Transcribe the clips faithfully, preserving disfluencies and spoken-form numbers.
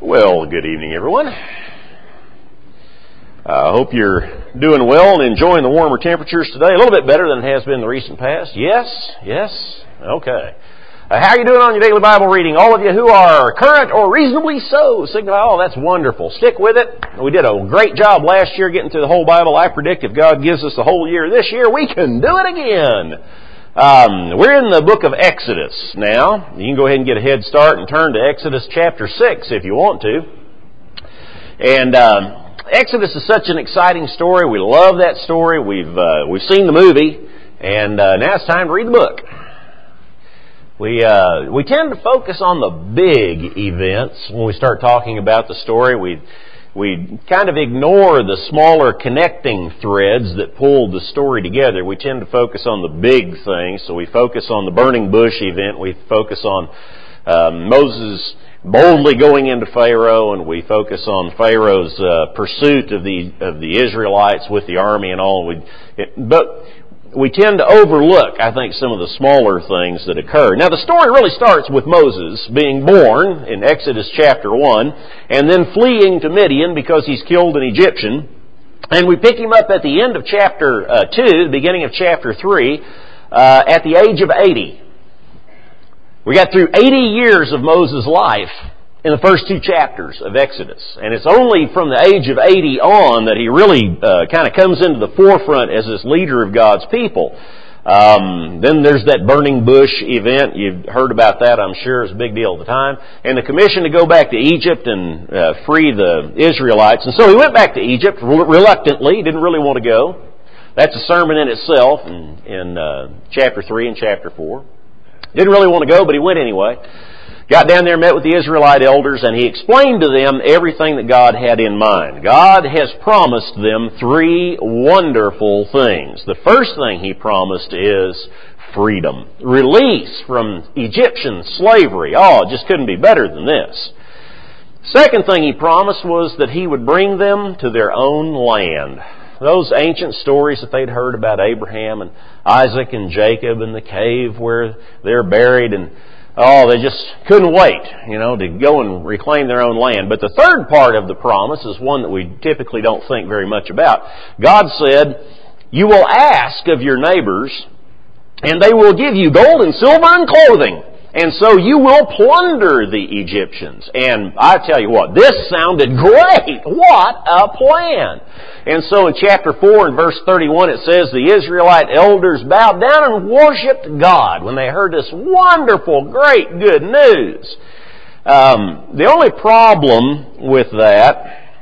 Well, good evening, everyone. I uh, hope you're doing well and enjoying the warmer temperatures today. A little bit better than it has been in the recent past. Yes? Yes? Okay. Uh, how are you doing on your daily Bible reading? All of you who are current or reasonably so, signify, oh, that's wonderful. Stick with it. We did a great job last year getting through the whole Bible. I predict if God gives us the whole year this year, we can do it again. Um, we're in the book of Exodus now. You can go ahead and get a head start and turn to Exodus chapter six if you want to. And um, Exodus is such an exciting story. We love that story. We've uh, we've seen the movie, and uh, now it's time to read the book. We uh, we tend to focus on the big events when we start talking about the story. We We kind of ignore the smaller connecting threads that pull the story together. We tend to focus on the big things. So we focus on the burning bush event. We focus on um, Moses boldly going into Pharaoh, and we focus on Pharaoh's uh, pursuit of the of the Israelites with the army and all. We, it, but we tend to overlook, I think, some of the smaller things that occur. Now, the story really starts with Moses being born in Exodus chapter one, and then fleeing to Midian because he's killed an Egyptian. And we pick him up at the end of chapter uh, two, the beginning of chapter three, uh, at the age of eighty. We got through eighty years of Moses' life in the first two chapters of Exodus. And it's only from the age of eighty on that he really uh, kind of comes into the forefront as this leader of God's people. Um, then there's that burning bush event. You've heard about that, I'm sure. It was a big deal at the time. And the commission to go back to Egypt and uh, free the Israelites. And so he went back to Egypt reluctantly. He didn't really want to go. That's a sermon in itself in, in uh, chapter three and chapter four. Didn't really want to go, but he went anyway. Got down there, met with the Israelite elders, and he explained to them everything that God had in mind. God has promised them three wonderful things. The first thing He promised is freedom. Release from Egyptian slavery. Oh, it just couldn't be better than this. Second thing He promised was that He would bring them to their own land. Those ancient stories that they'd heard about Abraham and Isaac and Jacob and the cave where they're buried, and oh, they just couldn't wait, you know, to go and reclaim their own land. But the third part of the promise is one that we typically don't think very much about. God said, "You will ask of your neighbors, and they will give you gold and silver and clothing. And so you will plunder the Egyptians." And I tell you what, this sounded great. What a plan. And so in chapter four and verse thirty-one it says, the Israelite elders bowed down and worshipped God when they heard this wonderful, great, good news. Um, the only problem with that,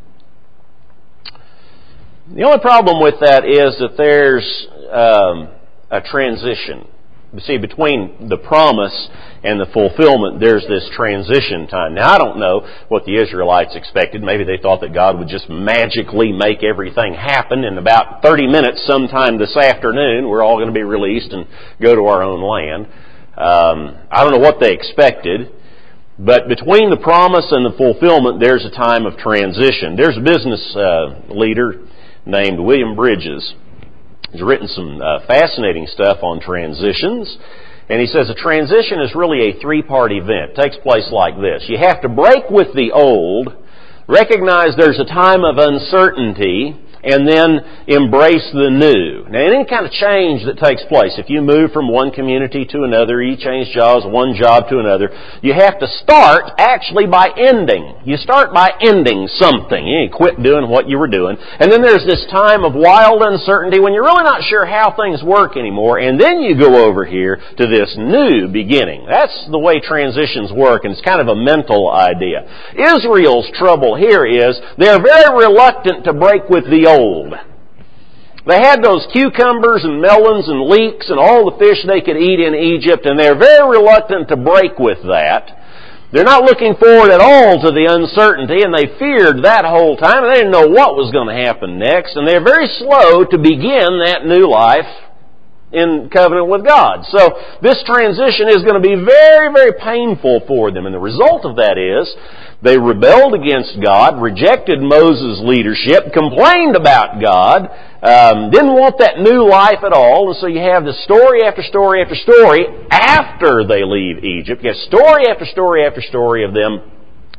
the only problem with that is that there's um, a transition. You see, between the promise and the fulfillment, there's this transition time. Now, I don't know what the Israelites expected. Maybe they thought that God would just magically make everything happen in about thirty minutes sometime this afternoon. We're all going to be released and go to our own land. Um, I don't know what they expected. But between the promise and the fulfillment, there's a time of transition. There's a business uh, leader named William Bridges. He's written some uh, fascinating stuff on transitions. And he says a transition is really a three-part event. It takes place like this. You have to break with the old, recognize there's a time of uncertainty, and then embrace the new. Now, any kind of change that takes place, if you move from one community to another, you change jobs, one job to another, you have to start actually by ending. You start by ending something. You quit doing what you were doing. And then there's this time of wild uncertainty when you're really not sure how things work anymore, and then you go over here to this new beginning. That's the way transitions work, and it's kind of a mental idea. Israel's trouble here is they're very reluctant to break with the old. They had those cucumbers and melons and leeks and all the fish they could eat in Egypt, and they're very reluctant to break with that. They're not looking forward at all to the uncertainty, and they feared that whole time, and they didn't know what was going to happen next, and they're very slow to begin that new life in covenant with God. So this transition is going to be very, very painful for them, and the result of that is they rebelled against God, rejected Moses' leadership, complained about God, um, didn't want that new life at all. And so you have the story after story after story after they leave Egypt. You have story after story after story of them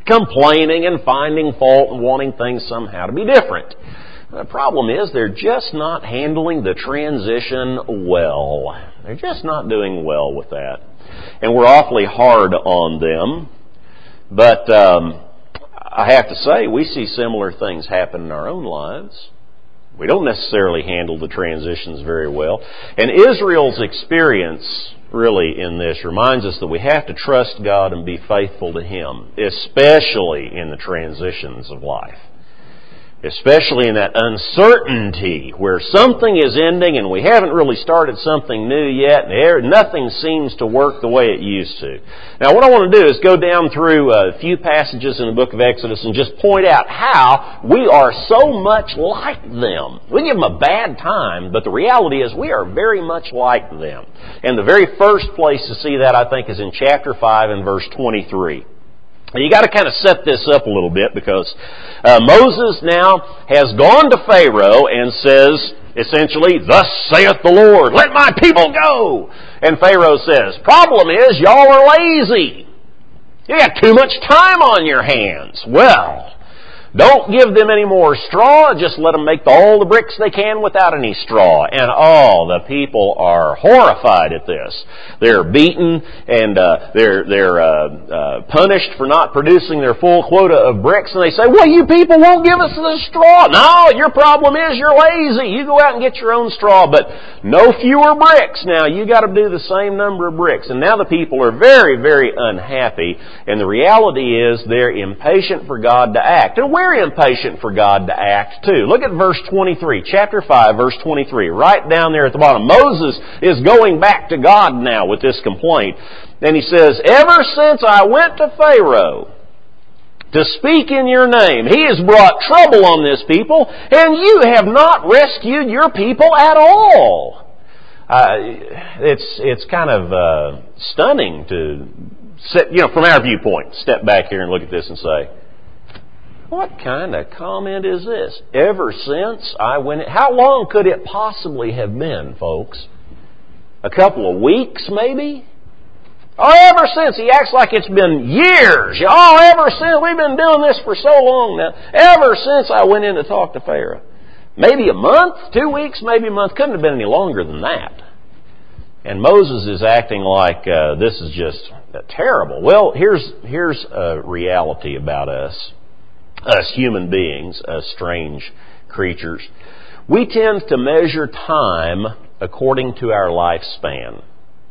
complaining and finding fault and wanting things somehow to be different. The problem is they're just not handling the transition well. They're just not doing well with that. And we're awfully hard on them. But um, I have to say, we see similar things happen in our own lives. We don't necessarily handle the transitions very well. And Israel's experience, really, in this reminds us that we have to trust God and be faithful to Him, especially in the transitions of life. Especially in that uncertainty where something is ending and we haven't really started something new yet and nothing seems to work the way it used to. Now what I want to do is go down through a few passages in the book of Exodus and just point out how we are so much like them. We give them a bad time, but the reality is we are very much like them. And the very first place to see that, I think, is in chapter five and verse twenty-three. You got to kind of set this up a little bit because uh, Moses now has gone to Pharaoh and says, essentially, "Thus saith the Lord, let my people go." And Pharaoh says, "Problem is, y'all are lazy. You got too much time on your hands." Well, don't give them any more straw. Just let them make all the bricks they can without any straw. And oh, the people are horrified at this. They're beaten and uh, they're they're uh, uh, punished for not producing their full quota of bricks. And they say, "Well, you people won't give us the straw." No, your problem is you're lazy. You go out and get your own straw, but no fewer bricks. Now you got to do the same number of bricks. And now the people are very, very unhappy. And the reality is they're impatient for God to act. And we're impatient for God to act too. Look at verse twenty-three, chapter five, verse twenty-three. Right down there at the bottom. Moses is going back to God now with this complaint. And he says, "Ever since I went to Pharaoh to speak in your name, he has brought trouble on this people, and you have not rescued your people at all." Uh, it's it's kind of uh, stunning to sit, you know, from our viewpoint, step back here and look at this and say, what kind of comment is this? Ever since I went... How long could it possibly have been, folks? A couple of weeks, maybe? Oh, ever since. He acts like it's been years. Oh, ever since. We've been doing this for so long now. Ever since I went in to talk to Pharaoh. Maybe a month, two weeks, maybe a month. Couldn't have been any longer than that. And Moses is acting like uh, this is just uh, terrible. Well, here's here's a reality about us. Us human beings, us strange creatures, we tend to measure time according to our lifespan.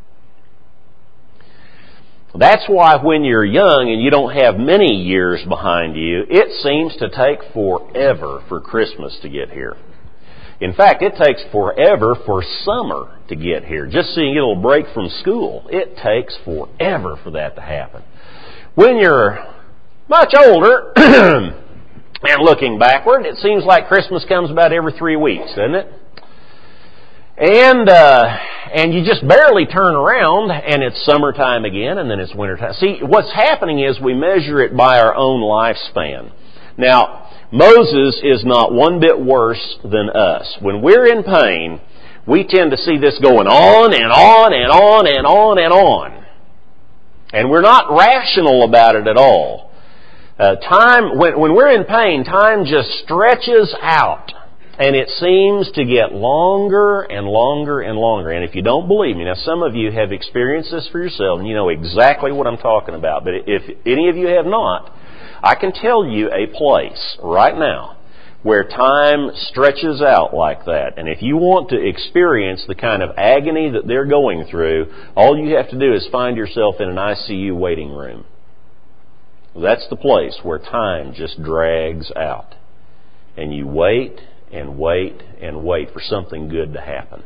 That's why when you're young and you don't have many years behind you, it seems to take forever for Christmas to get here. In fact, it takes forever for summer to get here. Just so you get a little break from school, it takes forever for that to happen. When you're much older, and looking backward, it seems like Christmas comes about every three weeks, doesn't it? And uh, and you just barely turn around, and it's summertime again, and then it's wintertime. See, what's happening is we measure it by our own lifespan. Now, Moses is not one bit worse than us. When we're in pain, we tend to see this going on and on and on and on and on. And we're not rational about it at all. Uh, time, when, when we're in pain, time just stretches out. And it seems to get longer and longer and longer. And if you don't believe me, now some of you have experienced this for yourself, and you know exactly what I'm talking about. But if any of you have not, I can tell you a place right now where time stretches out like that. And if you want to experience the kind of agony that they're going through, all you have to do is find yourself in an I C U waiting room. That's the place where time just drags out. And you wait and wait and wait for something good to happen.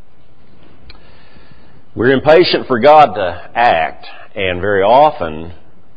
We're impatient for God to act, and very often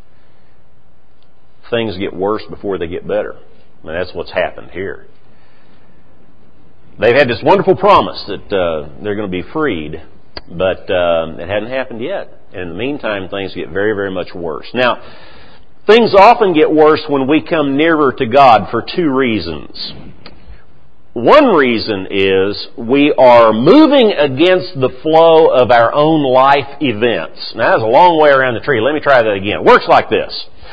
things get worse before they get better. And that's what's happened here. They've had this wonderful promise that uh, they're going to be freed, but uh, it hadn't happened yet. And in the meantime, things get very, very much worse. Now, things often get worse when we come nearer to God for two reasons. One reason is we are moving against the flow of our own life events. Now, that's a long way around the tree. Let me try that again. It works like this.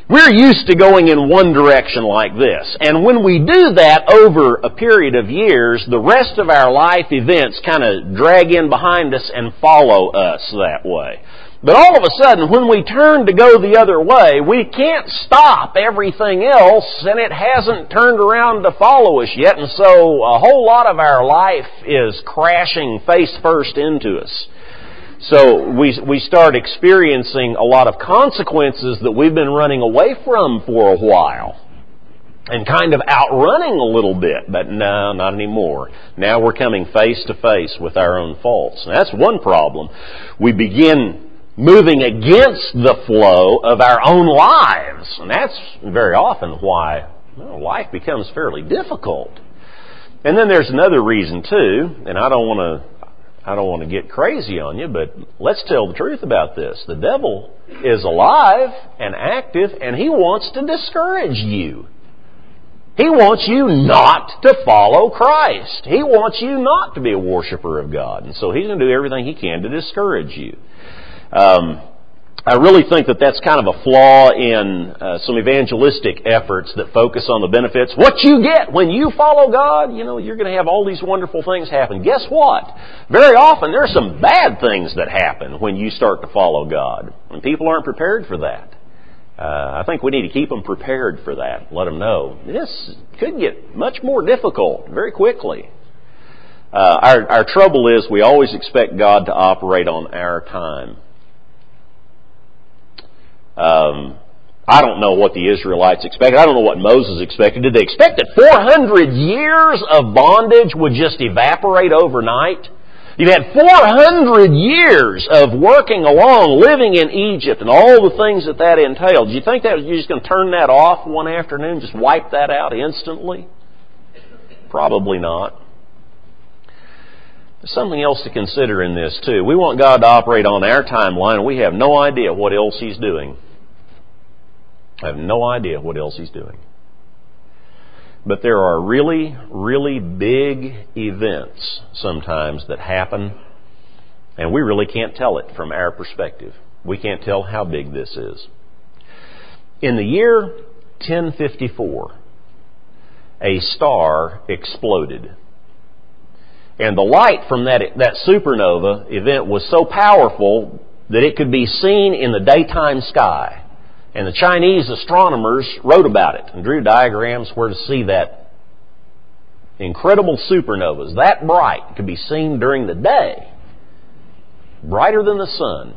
We're used to going in one direction like this. And when we do that over a period of years, the rest of our life events kind of drag in behind us and follow us that way. But all of a sudden, when we turn to go the other way, we can't stop everything else, and it hasn't turned around to follow us yet. And so a whole lot of our life is crashing face first into us. So we we start experiencing a lot of consequences that we've been running away from for a while and kind of outrunning a little bit, but no, not anymore. Now we're coming face to face with our own faults. And that's one problem. We begin moving against the flow of our own lives, and that's very often why well, life becomes fairly difficult. And then there's another reason too, and I don't want to I don't want to get crazy on you, but let's tell the truth about this. The devil is alive and active, and he wants to discourage you. He wants you not to follow Christ. He wants you not to be a worshiper of God. And so he's going to do everything he can to discourage you. Um, I really think that that's kind of a flaw in uh, some evangelistic efforts that focus on the benefits. What you get when you follow God, you know, you're going to have all these wonderful things happen. Guess what? Very often there are some bad things that happen when you start to follow God. And people aren't prepared for that. Uh, I think we need to keep them prepared for that. Let them know this could get much more difficult very quickly. Uh, our, our trouble is we always expect God to operate on our time. Um, I don't know what the Israelites expected. I don't know what Moses expected. Did they expect that four hundred years of bondage would just evaporate overnight? You've had four hundred years of working along, living in Egypt, and all the things that that entailed. Do you think that you're just going to turn that off one afternoon, just wipe that out instantly? Probably not. There's something else to consider in this, too. We want God to operate on our timeline, and we have no idea what else He's doing. I have no idea what else He's doing. But there are really, really big events sometimes that happen, and we really can't tell it from our perspective. We can't tell how big this is. In the year ten fifty-four, a star exploded. And the light from that, that supernova event was so powerful that it could be seen in the daytime sky. And the Chinese astronomers wrote about it and drew diagrams where to see that incredible supernovas, that bright, could be seen during the day, brighter than the sun.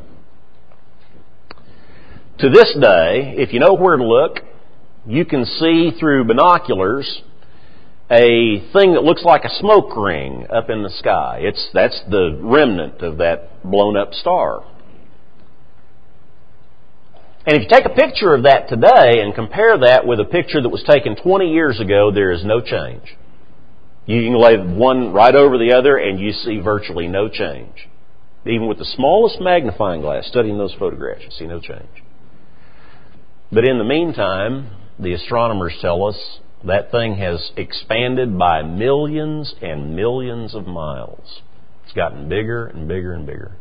To this day, if you know where to look, you can see through binoculars a thing that looks like a smoke ring up in the sky. It's that's the remnant of that blown up star. And if you take a picture of that today and compare that with a picture that was taken twenty years ago, there is no change. You can lay one right over the other and you see virtually no change. Even with the smallest magnifying glass studying those photographs, you see no change. But in the meantime, the astronomers tell us that thing has expanded by millions and millions of miles. It's gotten bigger and bigger and bigger.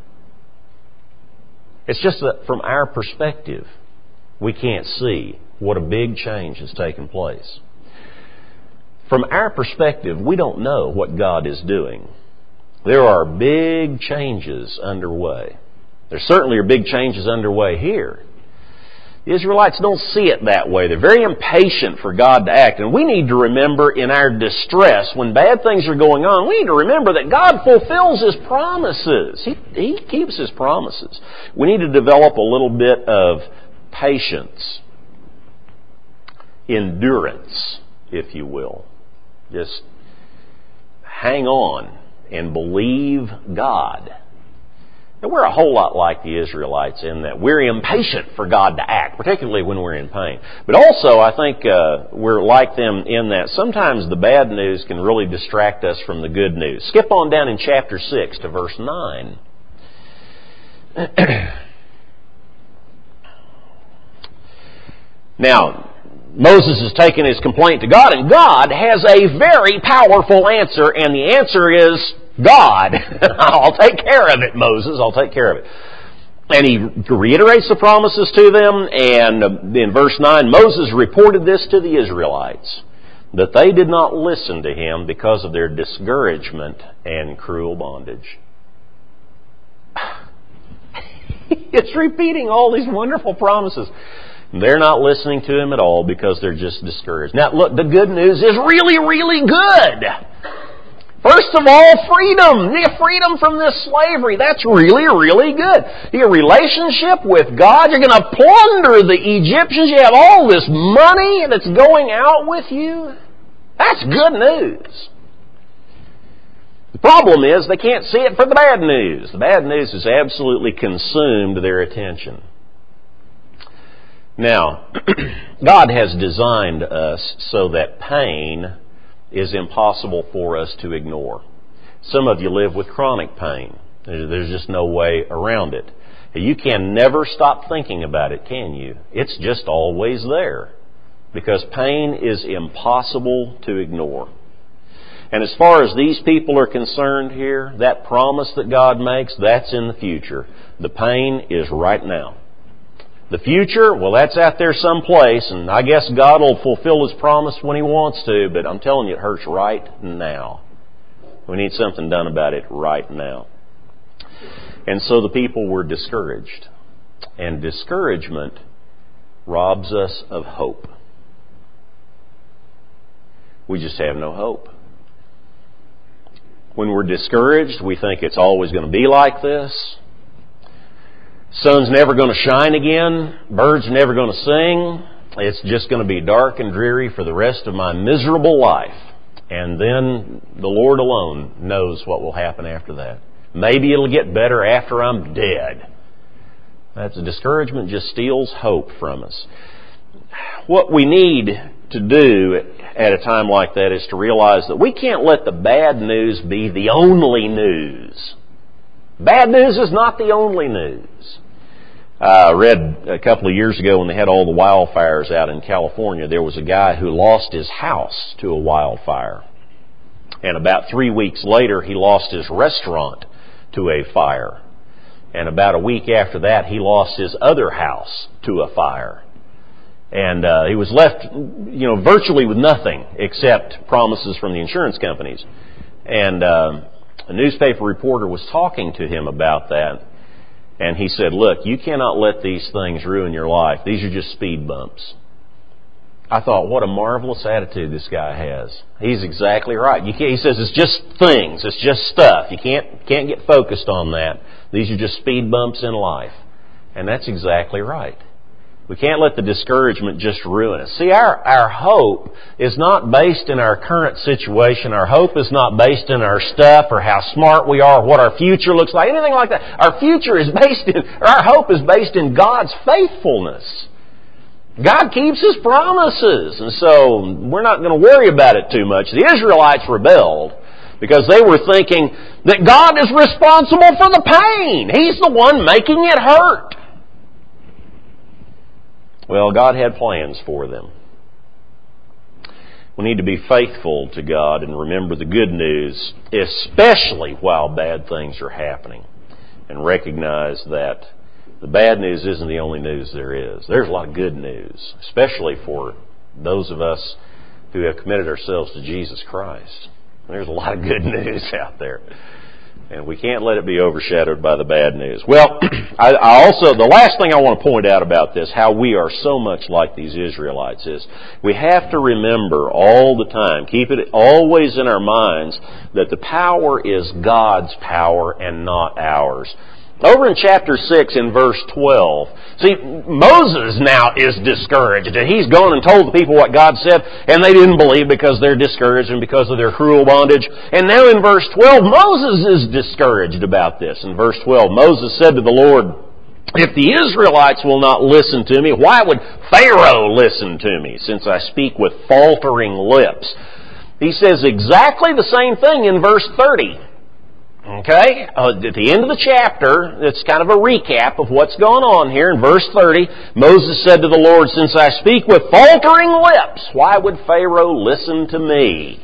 It's just that from our perspective, we can't see what a big change has taken place. From our perspective, we don't know what God is doing. There are big changes underway. There certainly are big changes underway here. The Israelites don't see it that way. They're very impatient for God to act. And we need to remember in our distress, when bad things are going on, we need to remember that God fulfills His promises. He, he keeps His promises. We need to develop a little bit of patience, endurance, if you will. Just hang on and believe God. And we're a whole lot like the Israelites in that we're impatient for God to act, particularly when we're in pain. But also, I think uh, we're like them in that sometimes the bad news can really distract us from the good news. Skip on down in chapter six to verse nine. Now, Moses has taken his complaint to God, and God has a very powerful answer, and the answer is God. I'll take care of it, Moses. I'll take care of it. And he reiterates the promises to them, and in verse nine, Moses reported this to the Israelites, that they did not listen to him because of their discouragement and cruel bondage. It's repeating all these wonderful promises. They're not listening to him at all because they're just discouraged. Now, look, the good news is really, really good. First of all, freedom. You get freedom from this slavery. That's really, really good. Your relationship with God, you're going to plunder the Egyptians. You have all this money that's going out with you. That's good news. The problem is they can't see it for the bad news. The bad news has absolutely consumed their attention. Now, God has designed us so that pain is impossible for us to ignore. Some of you live with chronic pain. There's just no way around it. You can never stop thinking about it, can you? It's just always there. Because pain is impossible to ignore. And as far as these people are concerned here, that promise that God makes, that's in the future. The pain is right now. The future, well, that's out there someplace, and I guess God will fulfill His promise when He wants to, but I'm telling you, it hurts right now. We need something done about it right now. And so the people were discouraged. And discouragement robs us of hope. We just have no hope. When we're discouraged, we think it's always going to be like this. Sun's never going to shine again. Birds are never going to sing. It's just going to be dark and dreary for the rest of my miserable life. And then the Lord alone knows what will happen after that. Maybe it'll get better after I'm dead. That's discouragement just steals hope from us. What we need to do at a time like that is to realize that we can't let the bad news be the only news. Bad news is not the only news. I read a couple of years ago when they had all the wildfires out in California, there was a guy who lost his house to a wildfire. And about three weeks later, he lost his restaurant to a fire. And about a week after that, he lost his other house to a fire. And uh, he was left, you know, virtually with nothing except promises from the insurance companies. And uh, a newspaper reporter was talking to him about that. And he said, look, you cannot let these things ruin your life. These are just speed bumps. I thought, what a marvelous attitude this guy has. He's exactly right. You can't, he says it's just things. It's just stuff. You can't, can't get focused on that. These are just speed bumps in life. And that's exactly right. We can't let the discouragement just ruin us. See, our, our hope is not based in our current situation. Our hope is not based in our stuff or how smart we are or what our future looks like, anything like that. Our future is based in, or our hope is based in God's faithfulness. God keeps His promises, and so we're not going to worry about it too much. The Israelites rebelled because they were thinking that God is responsible for the pain. He's the one making it hurt. Well, God had plans for them. We need to be faithful to God and remember the good news, especially while bad things are happening, and recognize that the bad news isn't the only news there is. There's a lot of good news, especially for those of us who have committed ourselves to Jesus Christ. There's a lot of good news out there. And we can't let it be overshadowed by the bad news. Well, I, I also, the last thing I want to point out about this, how we are so much like these Israelites, is we have to remember all the time, keep it always in our minds, that the power is God's power and not ours. Over in chapter six in verse twelve, see, Moses now is discouraged. He's gone and told the people what God said, and they didn't believe because they're discouraged and because of their cruel bondage. And now in verse twelve, Moses is discouraged about this. In verse twelve, Moses said to the Lord, if the Israelites will not listen to me, why would Pharaoh listen to me, since I speak with faltering lips? He says exactly the same thing in verse thirty. Okay, uh, at the end of the chapter, it's kind of a recap of what's going on here. In verse thirty, Moses said to the Lord, since I speak with faltering lips, why would Pharaoh listen to me?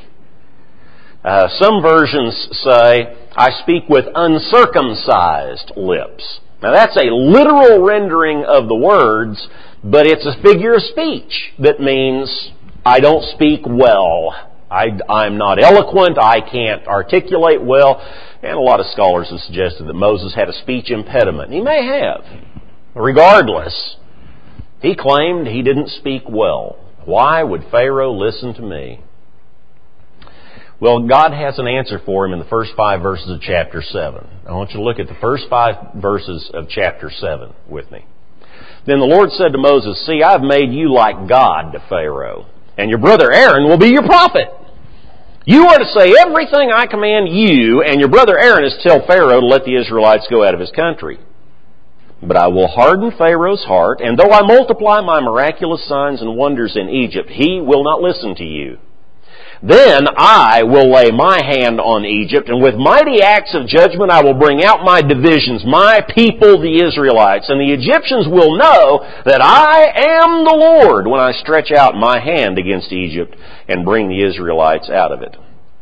Uh, some versions say, I speak with uncircumcised lips. Now that's a literal rendering of the words, but it's a figure of speech that means I don't speak well. I, I'm not eloquent. I can't articulate well. And a lot of scholars have suggested that Moses had a speech impediment. He may have. Regardless, he claimed he didn't speak well. Why would Pharaoh listen to me? Well, God has an answer for him in the first five verses of chapter seven. I want you to look at the first five verses of chapter seven with me. Then the Lord said to Moses, "See, I've made you like God to Pharaoh, and your brother Aaron will be your prophet. You are to say everything I command you, and your brother Aaron is to tell Pharaoh to let the Israelites go out of his country. But I will harden Pharaoh's heart, and though I multiply my miraculous signs and wonders in Egypt, he will not listen to you. Then I will lay my hand on Egypt, and with mighty acts of judgment I will bring out my divisions, my people the Israelites, and the Egyptians will know that I am the Lord when I stretch out my hand against Egypt and bring the Israelites out of it."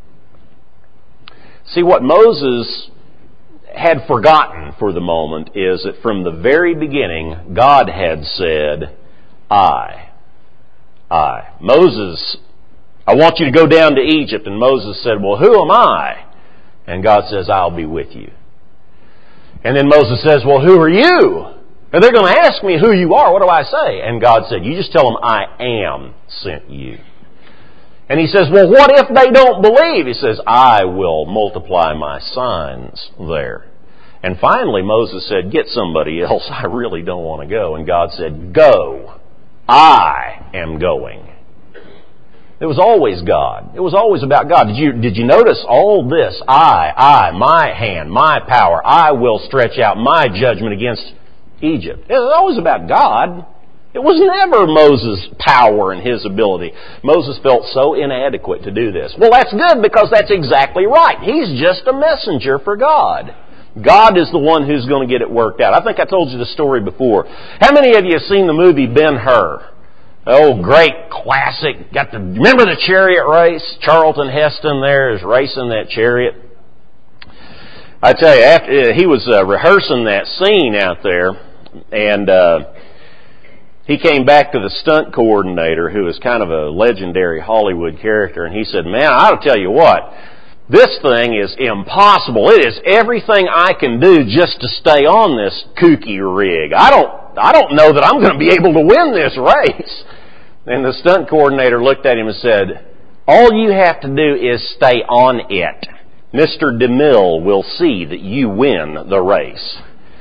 See, what Moses had forgotten for the moment is that from the very beginning, God had said, I. I. Moses, I want you to go down to Egypt. And Moses said, well, who am I? And God says, I'll be with you. And then Moses says, well, who are you? And they're going to ask me who you are. What do I say? And God said, you just tell them I am sent you. And he says, well, what if they don't believe? He says, I will multiply my signs there. And finally Moses said, get somebody else. I really don't want to go. And God said, go. I am going. It was always God. It was always about God. Did you, did you notice all this? I, I, my hand, my power. I will stretch out my judgment against Egypt. It was always about God. It was never Moses' power and his ability. Moses felt so inadequate to do this. Well, that's good because that's exactly right. He's just a messenger for God. God is the one who's going to get it worked out. I think I told you the story before. How many of you have seen the movie Ben-Hur? Oh, great classic. Got the, remember the chariot race? Charlton Heston there is racing that chariot. I tell you, after, he was uh, rehearsing that scene out there, and uh, he came back to the stunt coordinator, who is kind of a legendary Hollywood character, and he said, man, I'll tell you what, this thing is impossible. It is everything I can do just to stay on this kooky rig. I don't, I don't know that I'm going to be able to win this race. And the stunt coordinator looked at him and said, all you have to do is stay on it. Mister DeMille will see that you win the race.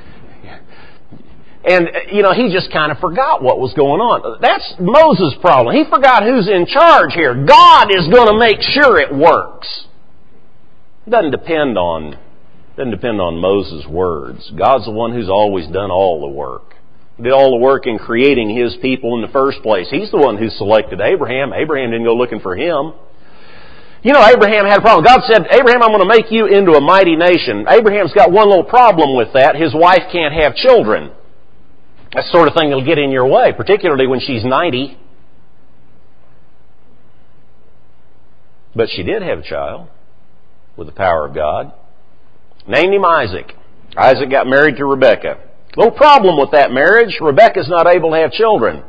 And, you know, he just kind of forgot what was going on. That's Moses' problem. He forgot who's in charge here. God is going to make sure it works. It doesn't depend on, doesn't depend on Moses' words. God's the one who's always done all the work. He did all the work in creating His people in the first place. He's the one who selected Abraham. Abraham didn't go looking for him. You know, Abraham had a problem. God said, Abraham, I'm going to make you into a mighty nation. Abraham's got one little problem with that. His wife can't have children. That sort of thing that'll get in your way, particularly when she's ninety. But she did have a child with the power of God. Named him Isaac. Isaac got married to Rebekah. Little problem with that marriage. Rebekah's not able to have children.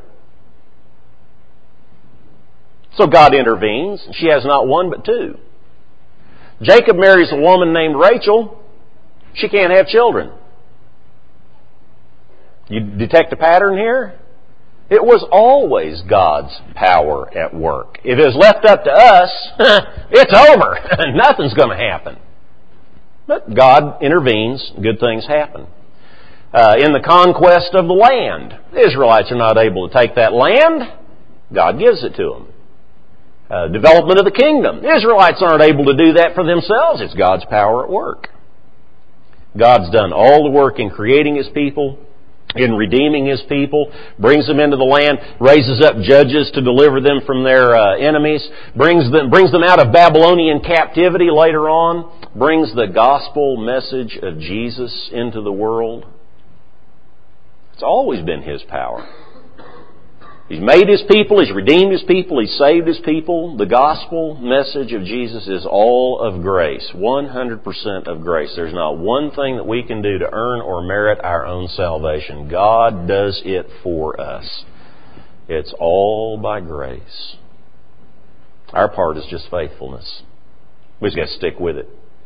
So God intervenes. She has not one but two. Jacob marries a woman named Rachel. She can't have children. You detect a pattern here? It was always God's power at work. If it was left up to us, it's over. Nothing's going to happen. But God intervenes. Good things happen. Uh, in the conquest of the land, the Israelites are not able to take that land. God gives it to them. Uh, development of the kingdom. The Israelites aren't able to do that for themselves. It's God's power at work. God's done all the work in creating His people, in redeeming His people, brings them into the land, raises up judges to deliver them from their uh, enemies, brings them, brings them out of Babylonian captivity later on, brings the gospel message of Jesus into the world. It's always been His power. He's made His people, He's redeemed His people, He's saved His people. The gospel message of Jesus is all of grace, one hundred percent of grace. There's not one thing that we can do to earn or merit our own salvation. God does it for us. It's all by grace. Our part is just faithfulness. We just got to stick with it.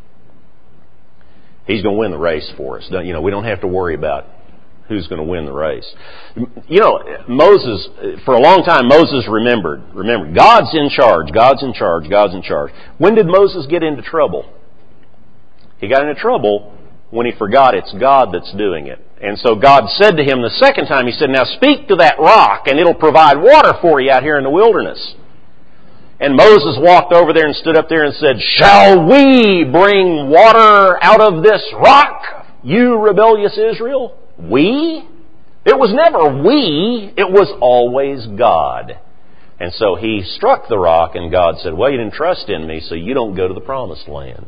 He's going to win the race for us. You know, we don't have to worry about who's going to win the race. You know, Moses, for a long time, Moses remembered. Remember, God's in charge, God's in charge, God's in charge. When did Moses get into trouble? He got into trouble when he forgot it's God that's doing it. And so God said to him the second time, He said, now speak to that rock and it'll provide water for you out here in the wilderness. And Moses walked over there and stood up there and said, shall we bring water out of this rock, you rebellious Israel? We? It was never we. It was always God. And so he struck the rock and God said, well, you didn't trust in me, so you don't go to the promised land.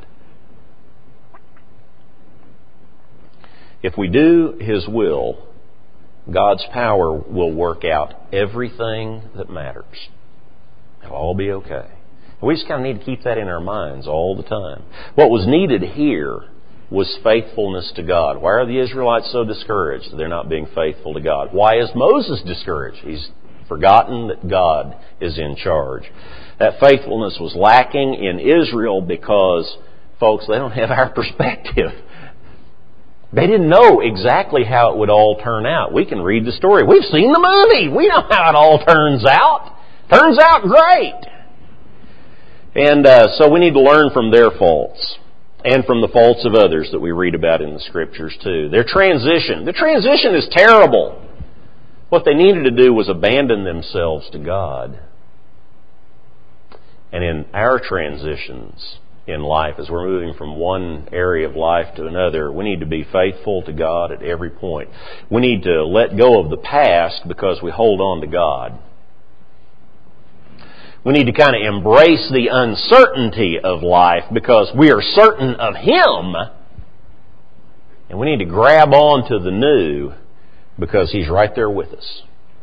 If we do His will, God's power will work out everything that matters. It'll all be okay. We just kind of need to keep that in our minds all the time. What was needed here was faithfulness to God. Why are the Israelites so discouraged? They're not being faithful to God. Why is Moses discouraged? He's forgotten that God is in charge. That faithfulness was lacking in Israel because, folks, they don't have our perspective. They didn't know exactly how it would all turn out. We can read the story. We've seen the movie. We know how it all turns out. Turns out great. And uh, so we need to learn from their faults and from the faults of others that we read about in the Scriptures too. Their transition. The transition is terrible. What they needed to do was abandon themselves to God. And in our transitions in life, as we're moving from one area of life to another, we need to be faithful to God at every point. We need to let go of the past because we hold on to God. We need to kind of embrace the uncertainty of life because we are certain of Him. And we need to grab on to the new because He's right there with us.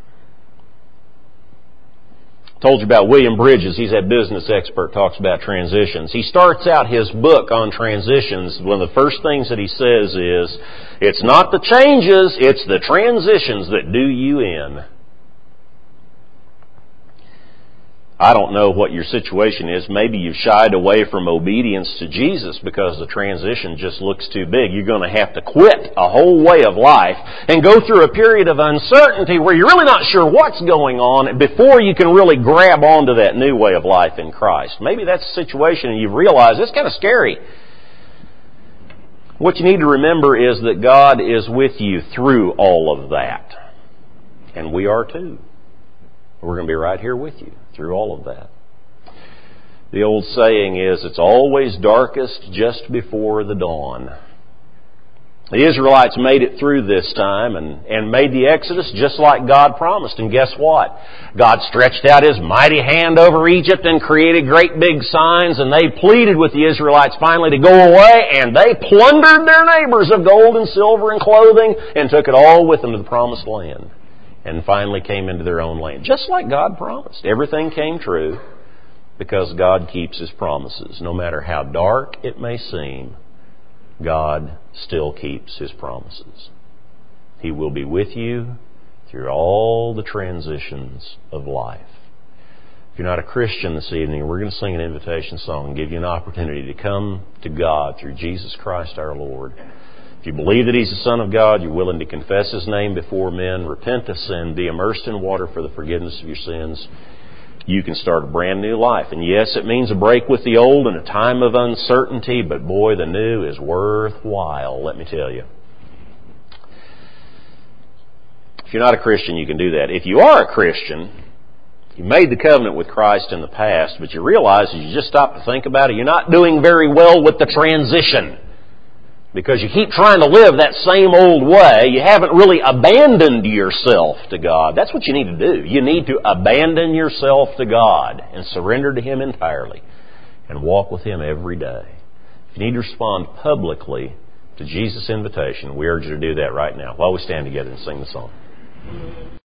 I told you about William Bridges. He's that business expert, talks about transitions. He starts out his book on transitions. One of the first things that he says is, it's not the changes, it's the transitions that do you in. I don't know what your situation is. Maybe you've shied away from obedience to Jesus because the transition just looks too big. You're going to have to quit a whole way of life and go through a period of uncertainty where you're really not sure what's going on before you can really grab onto that new way of life in Christ. Maybe that's the situation and you've realized it's kind of scary. What you need to remember is that God is with you through all of that. And we are too. We're going to be right here with you through all of that. The old saying is, it's always darkest just before the dawn. The Israelites made it through this time and, and made the Exodus just like God promised. And guess what? God stretched out His mighty hand over Egypt and created great big signs, and they pleaded with the Israelites finally to go away, and they plundered their neighbors of gold and silver and clothing and took it all with them to the promised land. And finally came into their own land. Just like God promised. Everything came true because God keeps His promises. No matter how dark it may seem, God still keeps His promises. He will be with you through all the transitions of life. If you're not a Christian this evening, we're going to sing an invitation song and give you an opportunity to come to God through Jesus Christ our Lord. If you believe that He's the Son of God, you're willing to confess His name before men, repent of sin, be immersed in water for the forgiveness of your sins, you can start a brand new life. And yes, it means a break with the old and a time of uncertainty, but boy, the new is worthwhile, let me tell you. If you're not a Christian, you can do that. If you are a Christian, you made the covenant with Christ in the past, but you realize as you just stop to think about it, you're not doing very well with the transition. Because you keep trying to live that same old way, you haven't really abandoned yourself to God. That's what you need to do. You need to abandon yourself to God and surrender to Him entirely and walk with Him every day. If you need to respond publicly to Jesus' invitation, we urge you to do that right now while we stand together and sing the song.